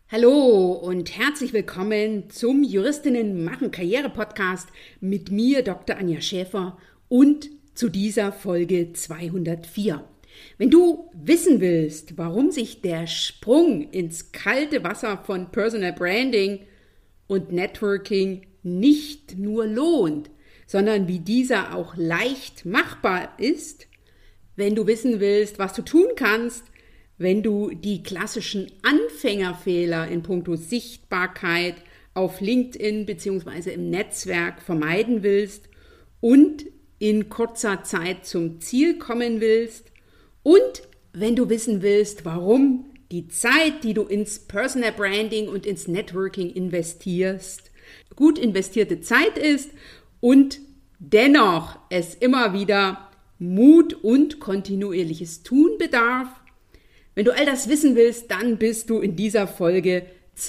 Hallo und herzlich willkommen zum Juristinnen machen Karriere Podcast mit mir, Dr. Anja Schäfer, und zu dieser Folge 204. Wenn du wissen willst, warum sich der Sprung ins kalte Wasser von Personal Branding und Networking nicht nur lohnt, sondern wie dieser auch leicht machbar ist, wenn du wissen willst, was du tun kannst, wenn du die klassischen Anfängerfehler in puncto Sichtbarkeit auf LinkedIn bzw. im Netzwerk vermeiden willst und in kurzer Zeit zum Ziel kommen willst und wenn du wissen willst, warum die Zeit, die du ins Personal Branding und ins Networking investierst, gut investierte Zeit ist und dennoch es immer wieder Mut und kontinuierliches Tun bedarf. Wenn du all das wissen willst, dann bist du in dieser Folge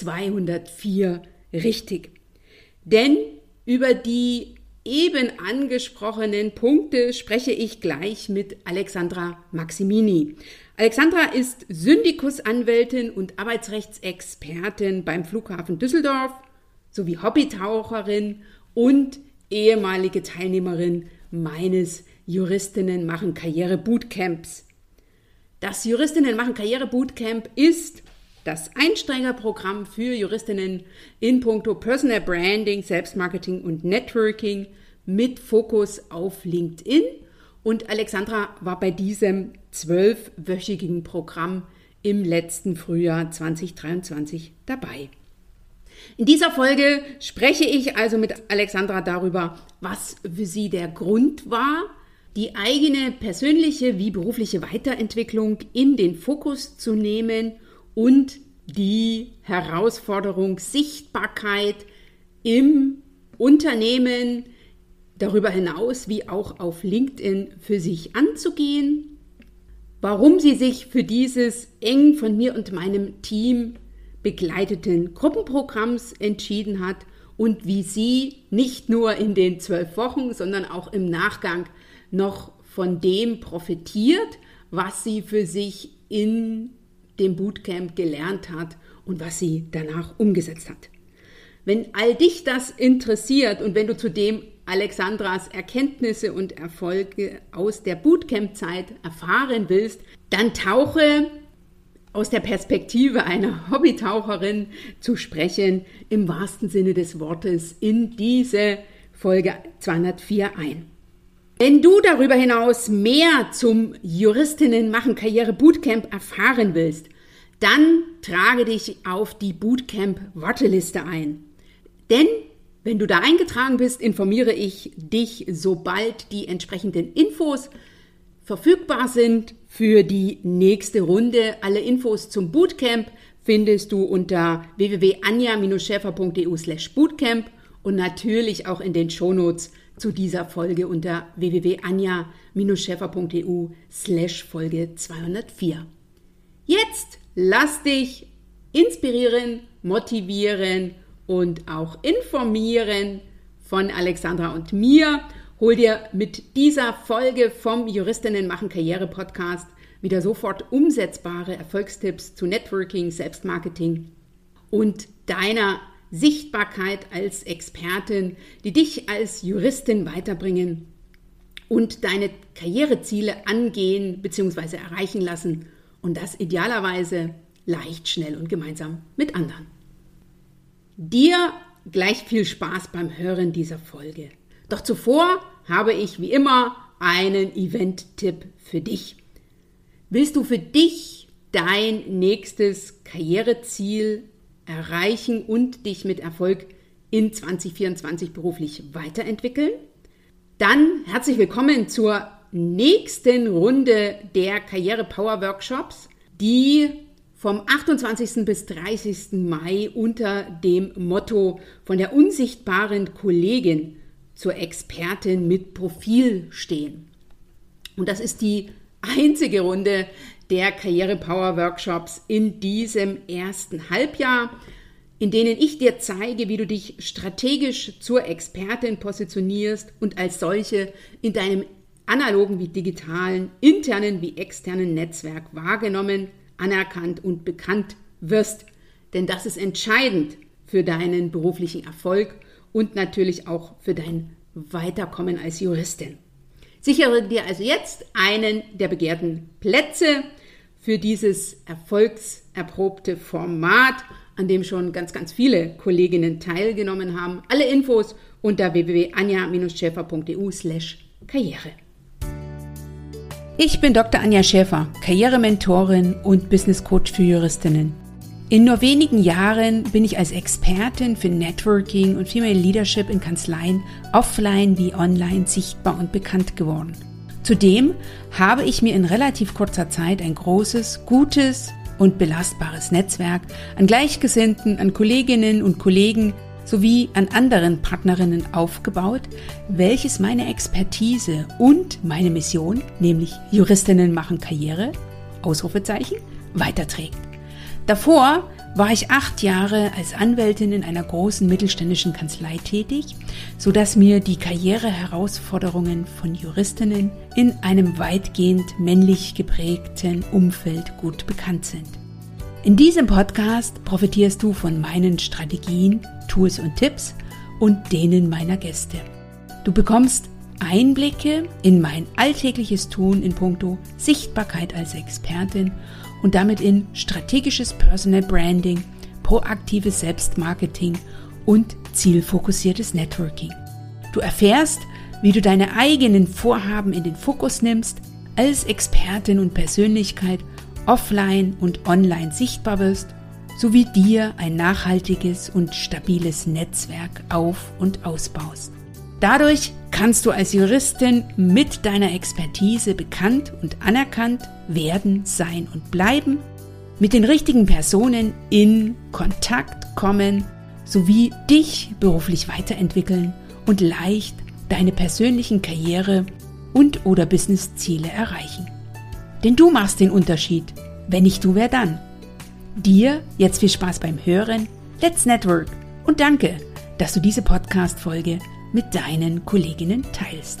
204 richtig. Denn über die eben angesprochenen Punkte spreche ich gleich mit Alexandra Maximini. Alexandra ist Syndikusanwältin und Arbeitsrechtsexpertin beim Flughafen Düsseldorf sowie Hobbytaucherin und ehemalige Teilnehmerin meines Juristinnen machen Karriere Bootcamps. Das Juristinnen machen Karriere Bootcamp ist das Einsteigerprogramm für Juristinnen in puncto Personal Branding, Selbstmarketing und Networking mit Fokus auf LinkedIn. Und Alexandra war bei diesem 12-wöchigen Programm im letzten Frühjahr 2023 dabei. In dieser Folge spreche ich also mit Alexandra darüber, was für sie der Grund war, die eigene persönliche wie berufliche Weiterentwicklung in den Fokus zu nehmen und die Herausforderung Sichtbarkeit im Unternehmen, darüber hinaus wie auch auf LinkedIn für sich anzugehen, warum sie sich für dieses eng von mir und meinem Team begleiteten Gruppenprogramms entschieden hat und wie sie nicht nur in den 12 Wochen, sondern auch im Nachgang noch von dem profitiert, was sie für sich in dem Bootcamp gelernt hat und was sie danach umgesetzt hat. Wenn all dich das interessiert und wenn du zudem Alexandras Erkenntnisse und Erfolge aus der Bootcamp-Zeit erfahren willst, dann tauche aus der Perspektive einer Hobbytaucherin zu sprechen, im wahrsten Sinne des Wortes, in diese Folge 204 ein. Wenn du darüber hinaus mehr zum Juristinnen machen Karriere Bootcamp erfahren willst, dann trage dich auf die Bootcamp-Warteliste ein. Denn wenn du da eingetragen bist, informiere ich dich, sobald die entsprechenden Infos verfügbar sind für die nächste Runde. Alle Infos zum Bootcamp findest du unter www.anja-schäfer.eu/bootcamp und natürlich auch in den Shownotes zu dieser Folge unter www.anja-schäfer.eu/Folge 204. Jetzt lass dich inspirieren, motivieren und auch informieren von Alexandra und mir. Hol dir mit dieser Folge vom Juristinnen machen Karriere Podcast wieder sofort umsetzbare Erfolgstipps zu Networking, Selbstmarketing und deiner Sichtbarkeit als Expertin, die dich als Juristin weiterbringen und deine Karriereziele angehen bzw. erreichen lassen und das idealerweise leicht, schnell und gemeinsam mit anderen. Dir gleich viel Spaß beim Hören dieser Folge. Doch zuvor habe ich wie immer einen Event-Tipp für dich. Willst du für dich dein nächstes Karriereziel erreichen und dich mit Erfolg in 2024 beruflich weiterentwickeln? Dann herzlich willkommen zur nächsten Runde der Karriere Power Workshops, die vom 28. bis 30. Mai unter dem Motto von der unsichtbaren Kollegin zur Expertin mit Profil stehen. Und das ist die einzige Runde der Karriere Power Workshops in diesem ersten Halbjahr, in denen ich dir zeige, wie du dich strategisch zur Expertin positionierst und als solche in deinem analogen wie digitalen, internen wie externen Netzwerk wahrgenommen, anerkannt und bekannt wirst. denn das ist entscheidend für deinen beruflichen Erfolg und natürlich auch für dein Weiterkommen als Juristin. Sichere dir also jetzt einen der begehrten Plätze für dieses erfolgserprobte Format, an dem schon ganz, ganz viele Kolleginnen teilgenommen haben. Alle Infos unter www.anja-schäfer.eu/Karriere. Ich bin Dr. Anja Schäfer, Karrierementorin und Business Coach für Juristinnen. In nur wenigen Jahren bin ich als Expertin für Networking und Female Leadership in Kanzleien offline wie online sichtbar und bekannt geworden. Zudem habe ich mir in relativ kurzer Zeit ein großes, gutes und belastbares Netzwerk an Gleichgesinnten, an Kolleginnen und Kollegen sowie an anderen Partnerinnen aufgebaut, welches meine Expertise und meine Mission, nämlich Juristinnen machen Karriere, Ausrufezeichen, weiterträgt. Davor war ich 8 Jahre als Anwältin in einer großen mittelständischen Kanzlei tätig, sodass mir die Karriereherausforderungen von Juristinnen in einem weitgehend männlich geprägten Umfeld gut bekannt sind. In diesem Podcast profitierst du von meinen Strategien, Tools und Tipps und denen meiner Gäste. Du bekommst Einblicke in mein alltägliches Tun in puncto Sichtbarkeit als Expertin und damit in strategisches Personal Branding, proaktives Selbstmarketing und zielfokussiertes Networking. Du erfährst, wie du deine eigenen Vorhaben in den Fokus nimmst, als Expertin und Persönlichkeit offline und online sichtbar wirst, sowie dir ein nachhaltiges und stabiles Netzwerk auf- und ausbaust. Dadurch kannst du als Juristin mit deiner Expertise bekannt und anerkannt werden, sein und bleiben, mit den richtigen Personen in Kontakt kommen, sowie dich beruflich weiterentwickeln und leicht deine persönlichen Karriere- und/oder Businessziele erreichen. Denn du machst den Unterschied. Wenn nicht du, wer dann? Dir jetzt viel Spaß beim Hören. Let's Network und danke, dass du diese Podcast-Folge mit deinen Kolleginnen teilst.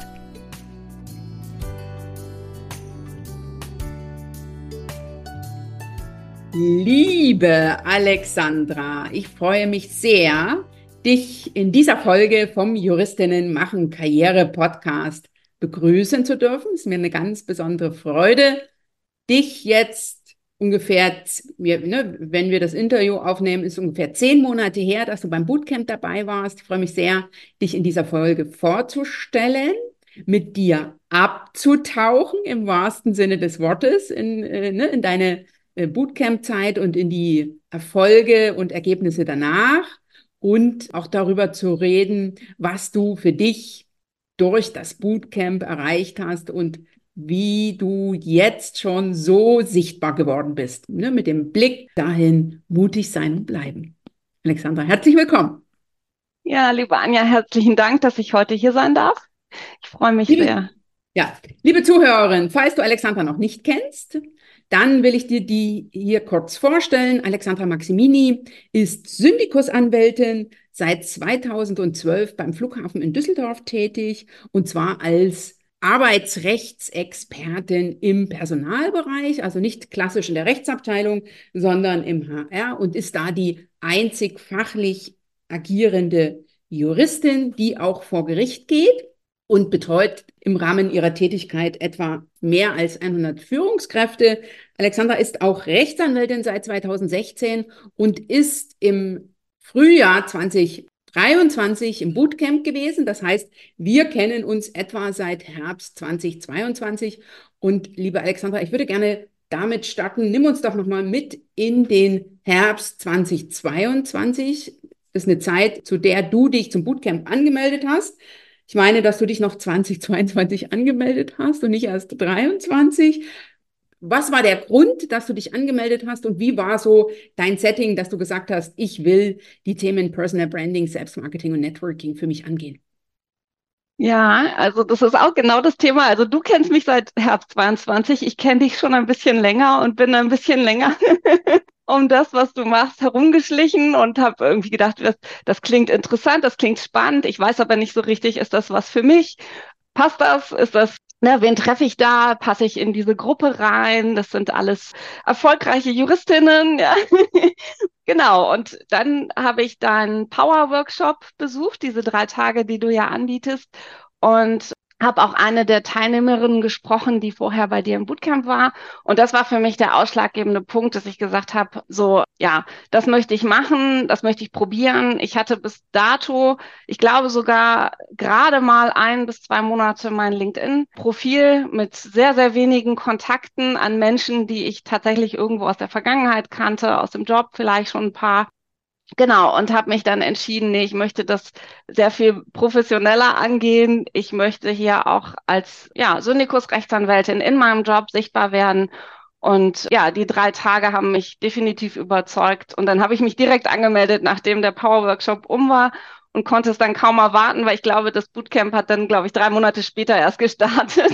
Liebe Alexandra, ich freue mich sehr, dich in dieser Folge vom Juristinnen machen Karriere Podcast begrüßen zu dürfen. Es ist mir eine ganz besondere Freude, dich jetzt ungefähr, wenn wir das Interview aufnehmen, ist ungefähr 10 Monate her, dass du beim Bootcamp dabei warst. Ich freue mich sehr, dich in dieser Folge vorzustellen, mit dir abzutauchen im wahrsten Sinne des Wortes in deine Bootcamp-Zeit und in die Erfolge und Ergebnisse danach und auch darüber zu reden, was du für dich durch das Bootcamp erreicht hast und wie du jetzt schon so sichtbar geworden bist, mit dem Blick dahin, mutig sein und bleiben. Alexandra, herzlich willkommen. Ja, liebe Anja, herzlichen Dank, dass ich heute hier sein darf. Ich freue mich sehr. Ja, liebe Zuhörerin, falls du Alexandra noch nicht kennst, dann will ich dir die hier kurz vorstellen. Alexandra Maximini ist Syndikusanwältin, seit 2012 beim Flughafen in Düsseldorf tätig, und zwar als Arbeitsrechtsexpertin im Personalbereich, also nicht klassisch in der Rechtsabteilung, sondern im HR, und ist da die einzig fachlich agierende Juristin, die auch vor Gericht geht und betreut im Rahmen ihrer Tätigkeit etwa mehr als 100 Führungskräfte. Alexandra ist auch Rechtsanwältin seit 2016 und ist im Frühjahr 2023 im Bootcamp gewesen. Das heißt, wir kennen uns etwa seit Herbst 2022. Und liebe Alexandra, ich würde gerne damit starten. Nimm uns doch nochmal mit in den Herbst 2022. Das ist eine Zeit, zu der du dich zum Bootcamp angemeldet hast. Ich meine, dass du dich noch 2022 angemeldet hast und nicht erst 23. Was war der Grund, dass du dich angemeldet hast, und wie war so dein Setting, dass du gesagt hast, ich will die Themen Personal Branding, Selbstmarketing und Networking für mich angehen? Ja, also das ist auch genau das Thema. Also du kennst mich seit Herbst 22. Ich kenne dich schon ein bisschen länger und bin ein bisschen länger um das, was du machst, herumgeschlichen und habe irgendwie gedacht, das klingt interessant, das klingt spannend. Ich weiß aber nicht so richtig, ist das was für mich? Passt das? Ist das Ne, wen treffe ich da? Passe ich in diese Gruppe rein? Das sind alles erfolgreiche Juristinnen. Ja. Genau. Und dann habe ich deinen Power-Workshop besucht, diese 3 Tage, die du ja anbietest. Und habe auch eine der Teilnehmerinnen gesprochen, die vorher bei dir im Bootcamp war. Und das war für mich der ausschlaggebende Punkt, dass ich gesagt habe, so, ja, das möchte ich machen, das möchte ich probieren. Ich hatte bis dato, ich glaube sogar gerade mal 1 bis 2 Monate mein LinkedIn-Profil mit sehr, sehr wenigen Kontakten an Menschen, die ich tatsächlich irgendwo aus der Vergangenheit kannte, aus dem Job vielleicht schon ein paar. Genau, und habe mich dann entschieden, nee, ich möchte das sehr viel professioneller angehen. Ich möchte hier auch als ja, Syndikus-Rechtsanwältin in meinem Job sichtbar werden. Und ja, die 3 Tage haben mich definitiv überzeugt. Und dann habe ich mich direkt angemeldet, nachdem der Power-Workshop um war und konnte es dann kaum erwarten, weil ich glaube, das Bootcamp hat dann, glaube ich, 3 Monate später erst gestartet.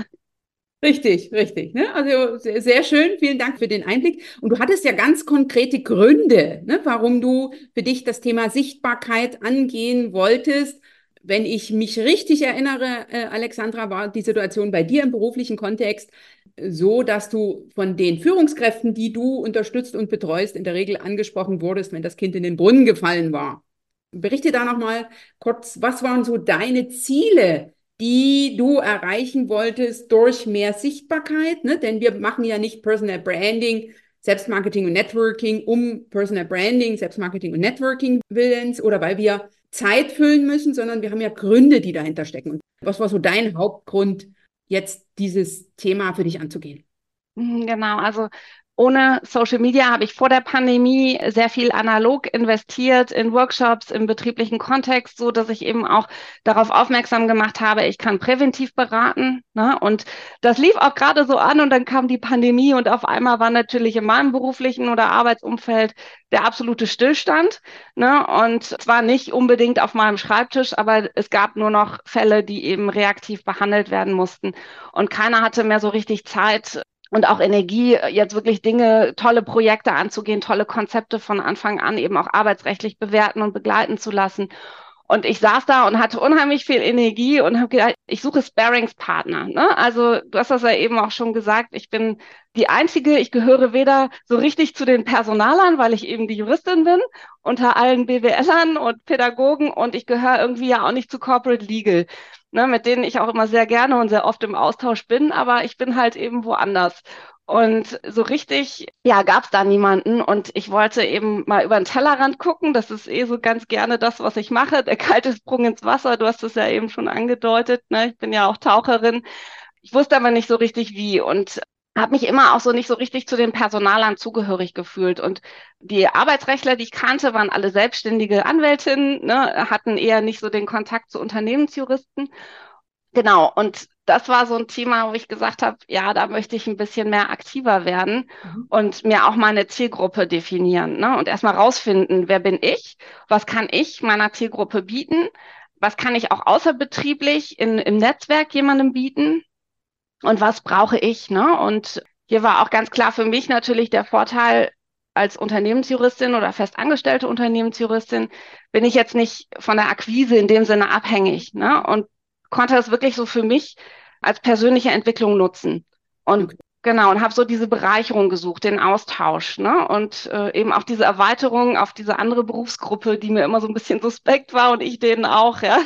Richtig, richtig. Ne? Also sehr, sehr schön. Vielen Dank für den Einblick. Und du hattest ja ganz konkrete Gründe, ne, warum du für dich das Thema Sichtbarkeit angehen wolltest. Wenn ich mich richtig erinnere, Alexandra, war die Situation bei dir im beruflichen Kontext so, dass du von den Führungskräften, die du unterstützt und betreust, in der Regel angesprochen wurdest, wenn das Kind in den Brunnen gefallen war. Berichte da noch mal kurz, was waren so deine Ziele, die du erreichen wolltest durch mehr Sichtbarkeit, ne? Denn wir machen ja nicht Personal Branding, Selbstmarketing und Networking um Personal Branding, Selbstmarketing und Networking willens oder weil wir Zeit füllen müssen, sondern wir haben ja Gründe, die dahinter stecken. Und was war so dein Hauptgrund, jetzt dieses Thema für dich anzugehen? Genau, also ohne Social Media habe ich vor der Pandemie sehr viel analog investiert in Workshops im betrieblichen Kontext, so dass ich eben auch darauf aufmerksam gemacht habe, ich kann präventiv beraten, ne? Und das lief auch gerade so an und dann kam die Pandemie und auf einmal war natürlich in meinem beruflichen oder Arbeitsumfeld der absolute Stillstand, ne? Und zwar nicht unbedingt auf meinem Schreibtisch, aber es gab nur noch Fälle, die eben reaktiv behandelt werden mussten. Und keiner hatte mehr so richtig Zeit, und auch Energie, jetzt wirklich Dinge, tolle Projekte anzugehen, tolle Konzepte von Anfang an eben auch arbeitsrechtlich bewerten und begleiten zu lassen. Und ich saß da und hatte unheimlich viel Energie und habe gedacht, ich suche Sparringspartner. Ne? Also du hast das ja eben auch schon gesagt, ich bin die Einzige, ich gehöre weder so richtig zu den Personalern, weil ich eben die Juristin bin, unter allen BWLern und Pädagogen und ich gehöre irgendwie ja auch nicht zu Corporate Legal, ne, mit denen ich auch immer sehr gerne und sehr oft im Austausch bin, aber ich bin halt eben woanders. Und so richtig, ja, gab es da niemanden. Und ich wollte eben mal über den Tellerrand gucken. Das ist eh so ganz gerne das, was ich mache. Der kalte Sprung ins Wasser. Du hast es ja eben schon angedeutet. Ne? Ich bin ja auch Taucherin. Ich wusste aber nicht so richtig wie und habe mich immer auch so nicht so richtig zu den Personalern zugehörig gefühlt. Und die Arbeitsrechtler, die ich kannte, waren alle selbstständige Anwältinnen, ne, hatten eher nicht so den Kontakt zu Unternehmensjuristen. Genau, und das war so ein Thema, wo ich gesagt habe, ja, da möchte ich ein bisschen mehr aktiver werden Mhm. und mir auch meine Zielgruppe definieren, ne? Und erstmal rausfinden, wer bin ich, was kann ich meiner Zielgruppe bieten, was kann ich auch außerbetrieblich im Netzwerk jemandem bieten und was brauche ich, ne? Und hier war auch ganz klar für mich natürlich der Vorteil, als Unternehmensjuristin oder festangestellte Unternehmensjuristin bin ich jetzt nicht von der Akquise in dem Sinne abhängig, ne? Und konnte das wirklich so für mich als persönliche Entwicklung nutzen. Und Okay. genau, und habe so diese Bereicherung gesucht, den Austausch, ne? Und eben auch diese Erweiterung auf diese andere Berufsgruppe, die mir immer so ein bisschen suspekt war und ich denen auch, ja.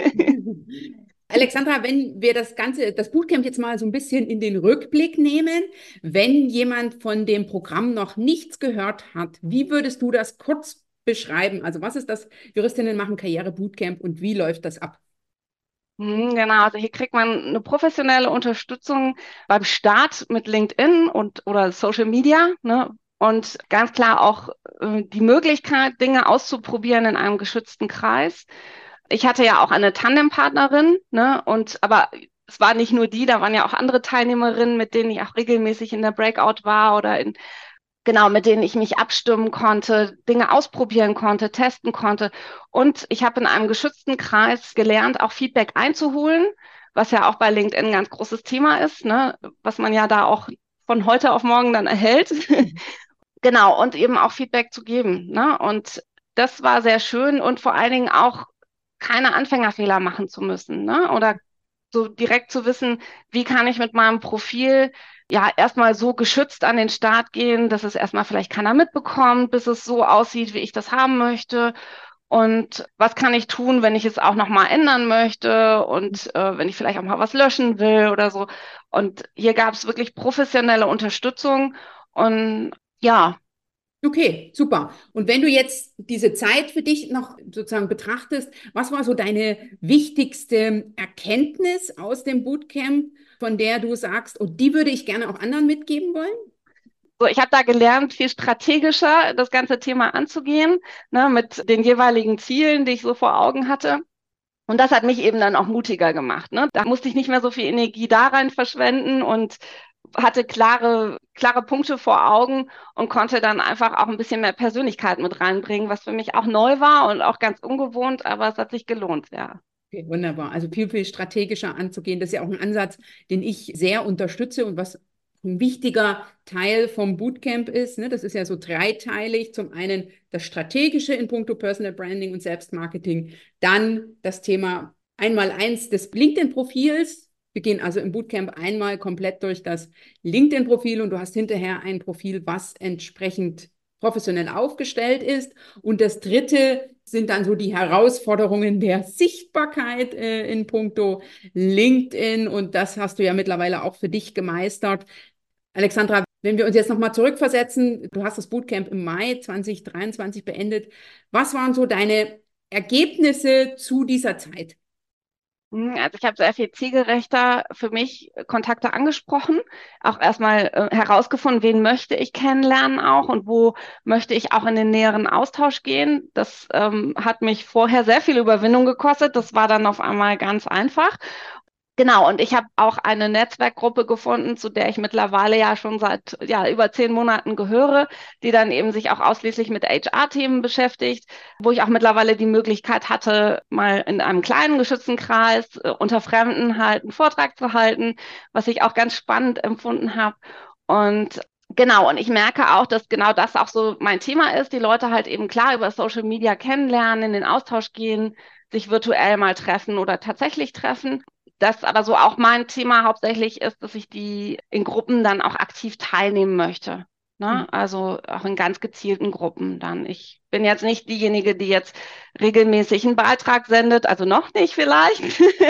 Alexandra, wenn wir das Ganze, das Bootcamp jetzt mal so ein bisschen in den Rückblick nehmen, wenn jemand von dem Programm noch nichts gehört hat, wie würdest du das kurz beschreiben? Also was ist das Juristinnen machen Karriere Bootcamp und wie läuft das ab? Genau, also hier kriegt man eine professionelle Unterstützung beim Start mit LinkedIn und oder Social Media, ne? Und ganz klar auch die Möglichkeit, Dinge auszuprobieren in einem geschützten Kreis. Ich hatte ja auch eine Tandempartnerin, ne? Und aber es war nicht nur die, da waren ja auch andere Teilnehmerinnen, mit denen ich auch regelmäßig in der Breakout war oder in genau, mit denen ich mich abstimmen konnte, Dinge ausprobieren konnte, testen konnte. Und ich habe in einem geschützten Kreis gelernt, auch Feedback einzuholen, was ja auch bei LinkedIn ein ganz großes Thema ist, ne? Was man ja da auch von heute auf morgen dann erhält. Genau, und eben auch Feedback zu geben, ne? Und das war sehr schön und vor allen Dingen auch keine Anfängerfehler machen zu müssen, ne? Oder so direkt zu wissen, wie kann ich mit meinem Profil ja erstmal so geschützt an den Start gehen, dass es erstmal vielleicht keiner mitbekommt, bis es so aussieht, wie ich das haben möchte. Und was kann ich tun, wenn ich es auch nochmal ändern möchte und wenn ich vielleicht auch mal was löschen will oder so. Und hier gab es wirklich professionelle Unterstützung. Und ja, Okay, super. Und wenn du jetzt diese Zeit für dich noch sozusagen betrachtest, was war so deine wichtigste Erkenntnis aus dem Bootcamp, von der du sagst, oh, die würde ich gerne auch anderen mitgeben wollen? so, ich habe da gelernt, viel strategischer das ganze Thema anzugehen, ne, mit den jeweiligen Zielen, die ich so vor Augen hatte. Und das hat mich eben dann auch mutiger gemacht. Ne? Da musste ich nicht mehr so viel Energie da rein verschwenden und hatte klare Punkte vor Augen und konnte dann einfach auch ein bisschen mehr Persönlichkeit mit reinbringen, was für mich auch neu war und auch ganz ungewohnt, aber es hat sich gelohnt, ja. Okay, wunderbar. Also viel, viel strategischer anzugehen. Das ist ja auch ein Ansatz, den ich sehr unterstütze und was ein wichtiger Teil vom Bootcamp ist. Ne? Das ist ja so dreiteilig. Zum einen das Strategische in puncto Personal Branding und Selbstmarketing. Dann das Thema Einmaleins des LinkedIn-Profils. Wir gehen also im Bootcamp einmal komplett durch das LinkedIn-Profil und du hast hinterher ein Profil, was entsprechend professionell aufgestellt ist. Und das dritte sind dann so die Herausforderungen der Sichtbarkeit in puncto LinkedIn. Und das hast du ja mittlerweile auch für dich gemeistert. Alexandra, wenn wir uns jetzt nochmal zurückversetzen, du hast das Bootcamp im Mai 2023 beendet. Was waren so deine Ergebnisse zu dieser Zeit? Also ich habe sehr viel zielgerechter für mich Kontakte angesprochen, auch erstmal herausgefunden, wen möchte ich kennenlernen auch und wo möchte ich auch in den näheren Austausch gehen. Das hat mich vorher sehr viel Überwindung gekostet. Das war dann auf einmal ganz einfach. Genau, und ich habe auch eine Netzwerkgruppe gefunden, zu der ich mittlerweile ja schon seit über 10 Monaten gehöre, die dann eben sich auch ausschließlich mit HR-Themen beschäftigt, wo ich auch mittlerweile die Möglichkeit hatte, mal in einem kleinen geschützten Kreis unter Fremden halt einen Vortrag zu halten, was ich auch ganz spannend empfunden habe. Und genau, und ich merke auch, dass genau das auch so mein Thema ist, die Leute halt eben klar über Social Media kennenlernen, in den Austausch gehen, sich virtuell mal treffen oder tatsächlich treffen. Das aber so auch mein Thema hauptsächlich ist, dass ich die in Gruppen dann auch aktiv teilnehmen möchte. Ne? Also auch in ganz gezielten Gruppen dann. Ich bin jetzt nicht diejenige, die jetzt regelmäßig einen Beitrag sendet, also noch nicht vielleicht.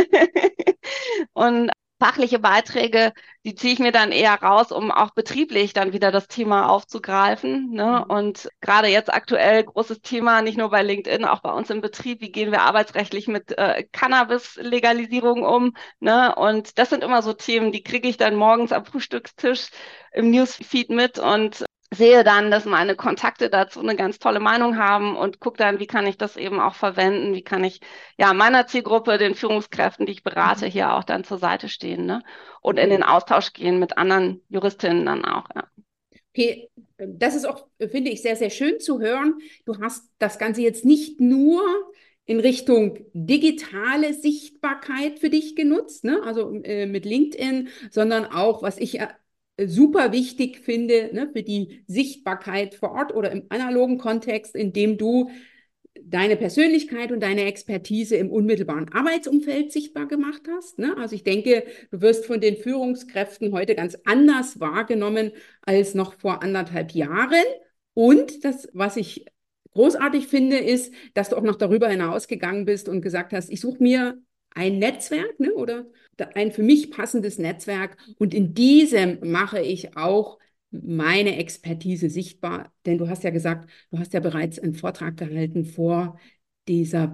Und fachliche Beiträge, die ziehe ich mir dann eher raus, um auch betrieblich dann wieder das Thema aufzugreifen. Ne? Und gerade jetzt aktuell großes Thema, nicht nur bei LinkedIn, auch bei uns im Betrieb, wie gehen wir arbeitsrechtlich mit Cannabis-Legalisierung um? Ne? Und das sind immer so Themen, die kriege ich dann morgens am Frühstückstisch im Newsfeed mit und sehe dann, dass meine Kontakte dazu eine ganz tolle Meinung haben und gucke dann, wie kann ich das eben auch verwenden, wie kann ich ja meiner Zielgruppe, den Führungskräften, die ich berate, hier auch dann zur Seite stehen, ne? Und in den Austausch gehen mit anderen Juristinnen dann auch, ja. Okay, das ist auch, finde ich, sehr, sehr schön zu hören. Du hast das Ganze jetzt nicht nur in Richtung digitale Sichtbarkeit für dich genutzt, ne? Also mit LinkedIn, sondern auch, was ich super wichtig finde, ne, für die Sichtbarkeit vor Ort oder im analogen Kontext, indem du deine Persönlichkeit und deine Expertise im unmittelbaren Arbeitsumfeld sichtbar gemacht hast. Ne? Also ich denke, du wirst von den Führungskräften heute ganz anders wahrgenommen als noch vor 1,5 Jahren. Und das, was ich großartig finde, ist, dass du auch noch darüber hinausgegangen bist und gesagt hast, ich suche mir ein Netzwerk, ne, oder ein für mich passendes Netzwerk und in diesem mache ich auch meine Expertise sichtbar, denn du hast ja gesagt, du hast ja bereits einen Vortrag gehalten vor dieser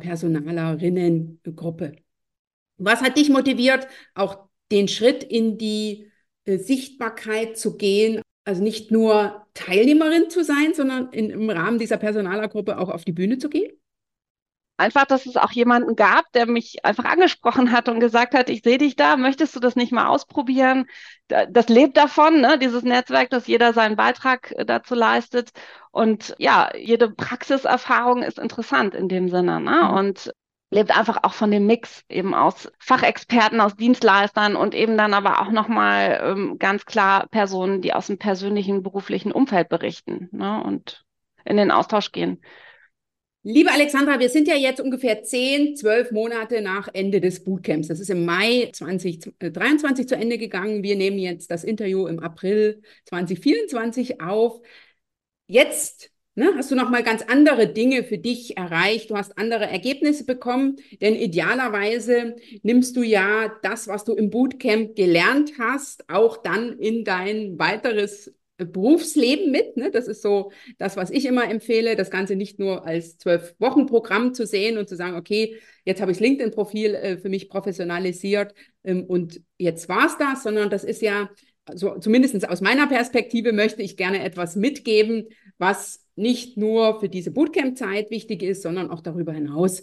Personalerinnengruppe. Was hat dich motiviert, auch den Schritt in die Sichtbarkeit zu gehen, also nicht nur Teilnehmerin zu sein, sondern im Rahmen dieser Personalergruppe auch auf die Bühne zu gehen? Einfach, dass es auch jemanden gab, der mich einfach angesprochen hat und gesagt hat, ich sehe dich da, möchtest du das nicht mal ausprobieren? Das lebt davon, ne, dieses Netzwerk, dass jeder seinen Beitrag dazu leistet. Und ja, jede Praxiserfahrung ist interessant in dem Sinne, ne? Und lebt einfach auch von dem Mix eben aus Fachexperten, aus Dienstleistern und eben dann aber auch nochmal ganz klar Personen, die aus dem persönlichen, beruflichen Umfeld berichten, ne? Und in den Austausch gehen. Liebe Alexandra, wir sind ja jetzt ungefähr 10, 12 Monate nach Ende des Bootcamps. Das ist im Mai 2023 zu Ende gegangen. Wir nehmen jetzt das Interview im April 2024 auf. Jetzt, ne, hast du noch mal ganz andere Dinge für dich erreicht. Du hast andere Ergebnisse bekommen, denn idealerweise nimmst du ja das, was du im Bootcamp gelernt hast, auch dann in dein weiteres Berufsleben mit. Ne? Das ist so das, was ich immer empfehle, das Ganze nicht nur als 12-Wochen-Programm zu sehen und zu sagen, okay, jetzt habe ich das LinkedIn-Profil für mich professionalisiert und jetzt war's das, sondern das ist ja, also zumindest aus meiner Perspektive möchte ich gerne etwas mitgeben, was nicht nur für diese Bootcamp-Zeit wichtig ist, sondern auch darüber hinaus.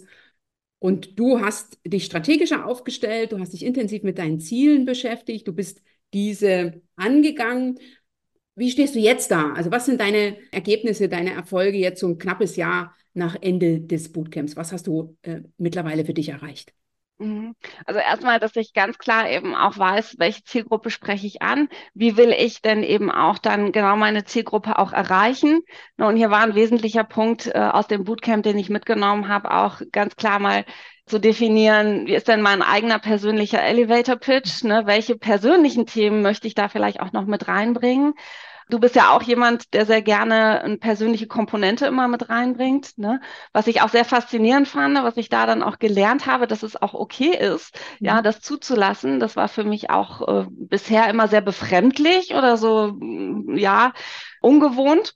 Und du hast dich strategischer aufgestellt, du hast dich intensiv mit deinen Zielen beschäftigt, du bist diese angegangen. Wie stehst du jetzt da? Also was sind deine Ergebnisse, deine Erfolge jetzt so ein knappes Jahr nach Ende des Bootcamps? Was hast du mittlerweile für dich erreicht? Mhm. Also erstmal, dass ich ganz klar eben auch weiß, welche Zielgruppe spreche ich an, wie will ich denn eben auch dann genau meine Zielgruppe auch erreichen. Na, und hier war ein wesentlicher Punkt aus dem Bootcamp, den ich mitgenommen habe, auch ganz klar mal zu definieren, wie ist denn mein eigener persönlicher Elevator Pitch, ne? Welche persönlichen Themen möchte ich da vielleicht auch noch mit reinbringen? Du bist ja auch jemand, der sehr gerne eine persönliche Komponente immer mit reinbringt, ne? Was ich auch sehr faszinierend fand, was ich da dann auch gelernt habe, dass es auch okay ist, ja, Mhm. das zuzulassen. Das war für mich auch bisher immer sehr befremdlich oder so, ja, ungewohnt.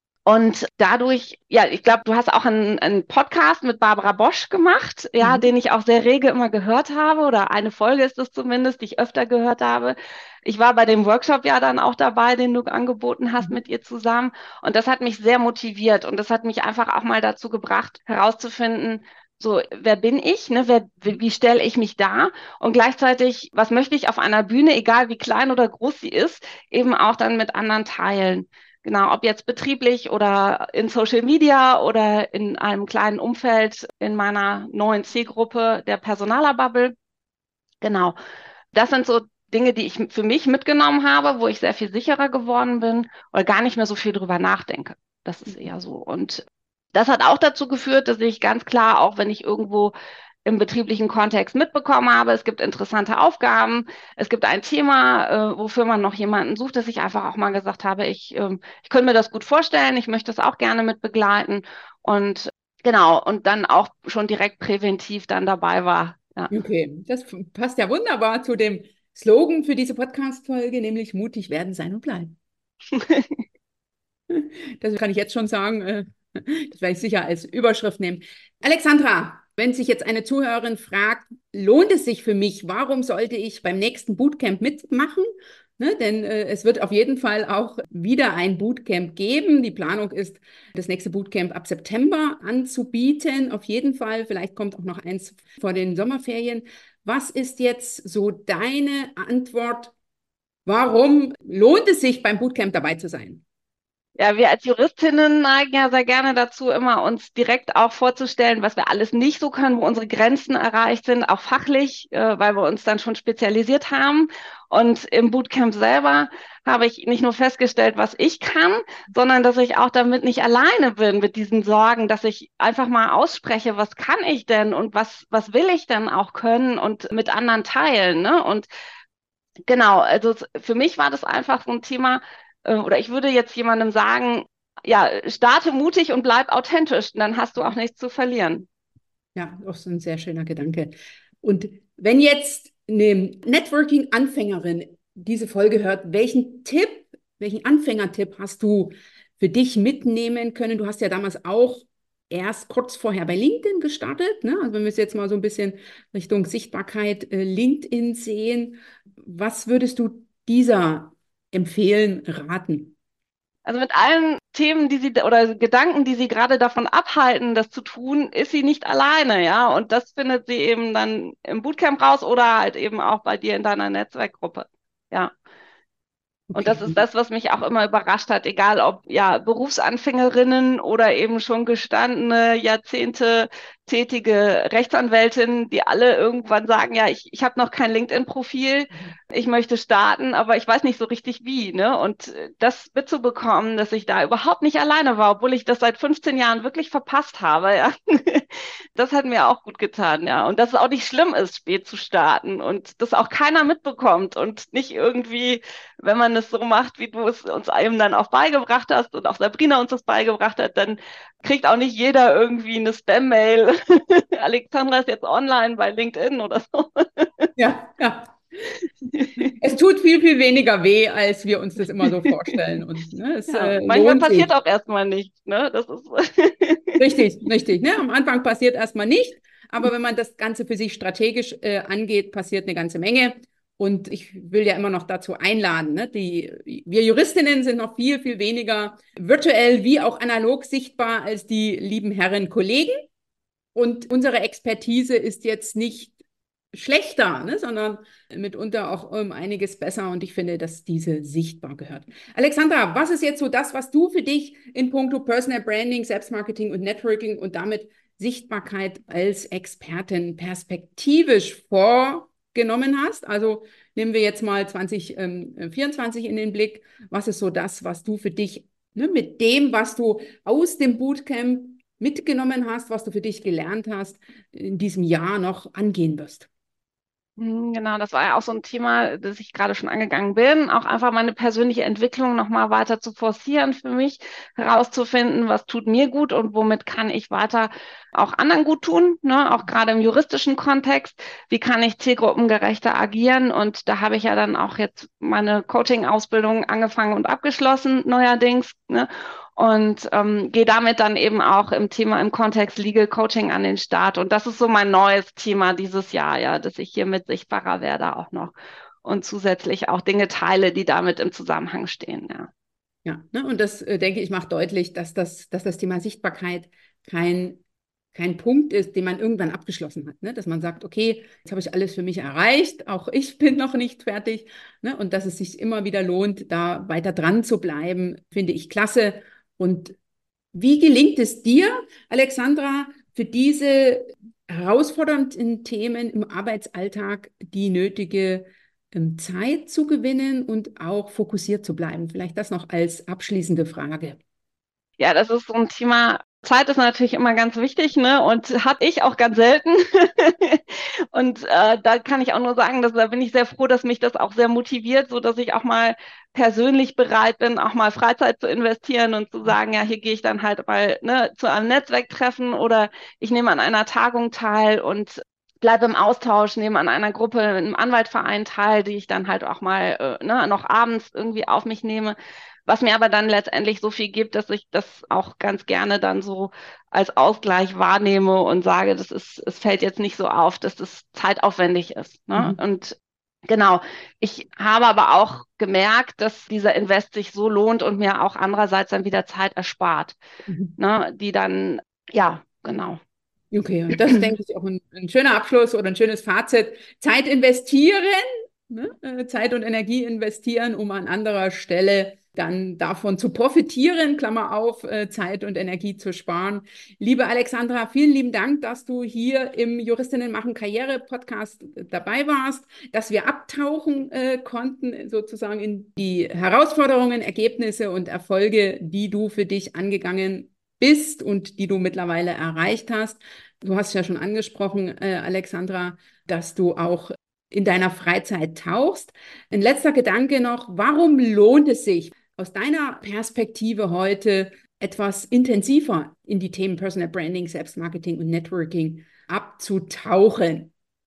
Und dadurch, ja, ich glaube, du hast auch einen Podcast mit Barbara Bosch gemacht, ja, Mhm. den ich auch sehr rege immer gehört habe, oder eine Folge ist es zumindest, die ich öfter gehört habe. Ich war bei dem Workshop ja dann auch dabei, den du angeboten hast Mhm. mit ihr zusammen. Und das hat mich sehr motiviert und das hat mich einfach auch mal dazu gebracht, herauszufinden, so, wer bin ich, ne? Wie stelle ich mich dar? Und gleichzeitig, was möchte ich auf einer Bühne, egal wie klein oder groß sie ist, eben auch dann mit anderen teilen. Genau, ob jetzt betrieblich oder in Social Media oder in einem kleinen Umfeld in meiner neuen Zielgruppe der Personaler-Bubble. Genau, das sind so Dinge, die ich für mich mitgenommen habe, wo ich sehr viel sicherer geworden bin oder gar nicht mehr so viel drüber nachdenke. Das ist eher so. Und das hat auch dazu geführt, dass ich ganz klar, auch wenn ich irgendwo im betrieblichen Kontext mitbekommen habe, es gibt interessante Aufgaben, es gibt ein Thema, wofür man noch jemanden sucht, dass ich einfach auch mal gesagt habe, ich könnte mir das gut vorstellen, ich möchte das auch gerne mit begleiten und genau, und dann auch schon direkt präventiv dann dabei war. Ja. Okay, das passt ja wunderbar zu dem Slogan für diese Podcast-Folge, nämlich mutig werden, sein und bleiben. Das kann ich jetzt schon sagen. Das werde ich sicher als Überschrift nehmen. Alexandra, wenn sich jetzt eine Zuhörerin fragt, lohnt es sich für mich? Warum sollte ich beim nächsten Bootcamp mitmachen? Ne, denn es wird auf jeden Fall auch wieder ein Bootcamp geben. Die Planung ist, das nächste Bootcamp ab September anzubieten. Auf jeden Fall. Vielleicht kommt auch noch eins vor den Sommerferien. Was ist jetzt so deine Antwort? Warum lohnt es sich, beim Bootcamp dabei zu sein? Ja, wir als Juristinnen neigen ja sehr gerne dazu, immer uns direkt auch vorzustellen, was wir alles nicht so können, wo unsere Grenzen erreicht sind, auch fachlich, weil wir uns dann schon spezialisiert haben. Und im Bootcamp selber habe ich nicht nur festgestellt, was ich kann, sondern dass ich auch damit nicht alleine bin mit diesen Sorgen, dass ich einfach mal ausspreche, was kann ich denn und was will ich denn auch können und mit anderen teilen, ne? Und genau, also für mich war das einfach so ein Thema, oder ich würde jetzt jemandem sagen, ja, starte mutig und bleib authentisch, dann hast du auch nichts zu verlieren. Ja, auch so ein sehr schöner Gedanke. Und wenn jetzt eine Networking-Anfängerin diese Folge hört, welchen Anfängertipp hast du für dich mitnehmen können? Du hast ja damals auch erst kurz vorher bei LinkedIn gestartet, ne? Also wenn wir es jetzt mal so ein bisschen Richtung Sichtbarkeit, LinkedIn sehen, was würdest du dieser empfehlen, raten? Also mit allen Themen, die sie oder Gedanken, die sie gerade davon abhalten, das zu tun, ist sie nicht alleine, ja. Und das findet sie eben dann im Bootcamp raus oder halt eben auch bei dir in deiner Netzwerkgruppe. Ja. Und Okay. das ist das, was mich auch immer überrascht hat, egal ob ja Berufsanfängerinnen oder eben schon gestandene, Jahrzehnte tätige Rechtsanwältinnen, die alle irgendwann sagen, ja, ich habe noch kein LinkedIn-Profil, ich möchte starten, aber ich weiß nicht so richtig wie, ne? Und das mitzubekommen, dass ich da überhaupt nicht alleine war, obwohl ich das seit 15 Jahren wirklich verpasst habe, ja. Das hat mir auch gut getan, ja. Und dass es auch nicht schlimm ist, spät zu starten und das auch keiner mitbekommt und nicht irgendwie, wenn man es so macht, wie du es uns eben dann auch beigebracht hast und auch Sabrina uns das beigebracht hat, dann kriegt auch nicht jeder irgendwie eine Spam-Mail. Alexandra ist jetzt online bei LinkedIn oder so. Ja, ja. Es tut viel, viel weniger weh, als wir uns das immer so vorstellen. Und ne, es Ja, manchmal lohnt passiert sich. auch erstmal nichts, ne? Das ist Richtig, richtig. Ne? Am Anfang passiert erstmal nicht, aber wenn man das Ganze für sich strategisch angeht, passiert eine ganze Menge. Und ich will ja immer noch dazu einladen, ne? Wir Juristinnen sind noch viel, viel weniger virtuell wie auch analog sichtbar als die lieben Herren Kollegen. Und unsere Expertise ist jetzt nicht schlechter, ne, sondern mitunter auch einiges besser. Und ich finde, dass diese sichtbar gehört. Alexandra, was ist jetzt so das, was du für dich in puncto Personal Branding, Selbstmarketing und Networking und damit Sichtbarkeit als Expertin perspektivisch vorgenommen hast? Also nehmen wir jetzt mal 2024 in den Blick. Was ist so das, was du für dich, ne, mit dem, was du aus dem Bootcamp mitgenommen hast, was du für dich gelernt hast, in diesem Jahr noch angehen wirst? Genau, das war ja auch so ein Thema, das ich gerade schon angegangen bin, auch einfach meine persönliche Entwicklung nochmal weiter zu forcieren für mich, herauszufinden, was tut mir gut und womit kann ich weiter auch anderen gut tun, ne? Auch gerade im juristischen Kontext, wie kann ich zielgruppengerechter agieren? Und da habe ich ja dann auch jetzt meine Coaching-Ausbildung angefangen und abgeschlossen, neuerdings, ne? Und gehe damit dann eben auch im Thema im Kontext Legal Coaching an den Start. Und das ist so mein neues Thema dieses Jahr, ja, dass ich hiermit sichtbarer werde auch noch und zusätzlich auch Dinge teile, die damit im Zusammenhang stehen, ja. Ja, ne? Und das, denke ich, macht deutlich, dass das Thema Sichtbarkeit kein, kein Punkt ist, den man irgendwann abgeschlossen hat. Ne? Dass man sagt, okay, jetzt habe ich alles für mich erreicht, auch ich bin noch nicht fertig. Ne? Und dass es sich immer wieder lohnt, da weiter dran zu bleiben, finde ich klasse. Und wie gelingt es dir, Alexandra, für diese herausfordernden Themen im Arbeitsalltag die nötige Zeit zu gewinnen und auch fokussiert zu bleiben? Vielleicht das noch als abschließende Frage. Ja, das ist so ein Thema. Zeit ist natürlich immer ganz wichtig, ne? Und hatte ich auch ganz selten. Und da kann ich auch nur sagen, dass da bin ich sehr froh, dass mich das auch sehr motiviert, so dass ich auch mal persönlich bereit bin, auch mal Freizeit zu investieren und zu sagen, ja, hier gehe ich dann halt mal ne, zu einem Netzwerktreffen oder ich nehme an einer Tagung teil und bleibe im Austausch, nehme an einer Gruppe, im Anwaltverein teil, die ich dann halt auch mal ne, noch abends irgendwie auf mich nehme. Was mir aber dann letztendlich so viel gibt, dass ich das auch ganz gerne dann so als Ausgleich wahrnehme und sage, es fällt jetzt nicht so auf, dass das zeitaufwendig ist. Ne? Mhm. Und genau, ich habe aber auch gemerkt, dass dieser Invest sich so lohnt und mir auch andererseits dann wieder Zeit erspart, Mhm. ne? Die dann, ja, genau. Okay, und das denke ich auch ein schöner Abschluss oder ein schönes Fazit. Zeit investieren, ne? Zeit und Energie investieren, um an anderer Stelle dann davon zu profitieren, Klammer auf, Zeit und Energie zu sparen. Liebe Alexandra, vielen lieben Dank, dass du hier im Juristinnen machen Karriere Podcast dabei warst, dass wir abtauchen konnten sozusagen in die Herausforderungen, Ergebnisse und Erfolge, die du für dich angegangen bist und die du mittlerweile erreicht hast. Du hast ja schon angesprochen, Alexandra, dass du auch in deiner Freizeit tauchst. Ein letzter Gedanke noch, warum lohnt es sich aus deiner Perspektive heute etwas intensiver in die Themen Personal Branding, Selbstmarketing und Networking abzutauchen?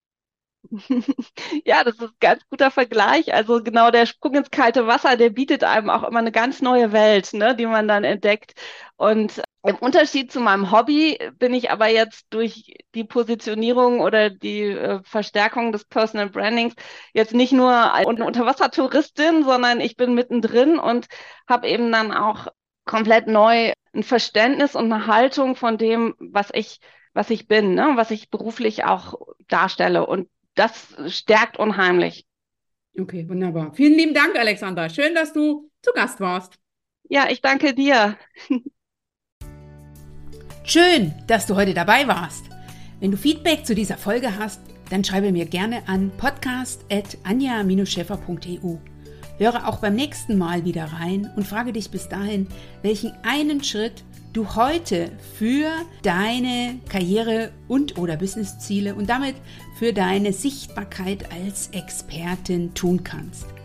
Ja, das ist ein ganz guter Vergleich. Also genau der Sprung ins kalte Wasser, der bietet einem auch immer eine ganz neue Welt, ne, die man dann entdeckt. Und im Unterschied zu meinem Hobby bin ich aber jetzt durch die Positionierung oder die Verstärkung des Personal Brandings jetzt nicht nur eine Unterwassertouristin, sondern ich bin mittendrin und habe eben dann auch komplett neu ein Verständnis und eine Haltung von dem, was ich bin, ne, was ich beruflich auch darstelle. Und das stärkt unheimlich. Okay, wunderbar. Vielen lieben Dank, Alexandra. Schön, dass du zu Gast warst. Ja, ich danke dir. Schön, dass du heute dabei warst. Wenn du Feedback zu dieser Folge hast, dann schreibe mir gerne an podcast@anja-scheffer.eu. Höre auch beim nächsten Mal wieder rein und frage dich bis dahin, welchen einen Schritt du heute für deine Karriere und/oder Businessziele und damit für deine Sichtbarkeit als Expertin tun kannst.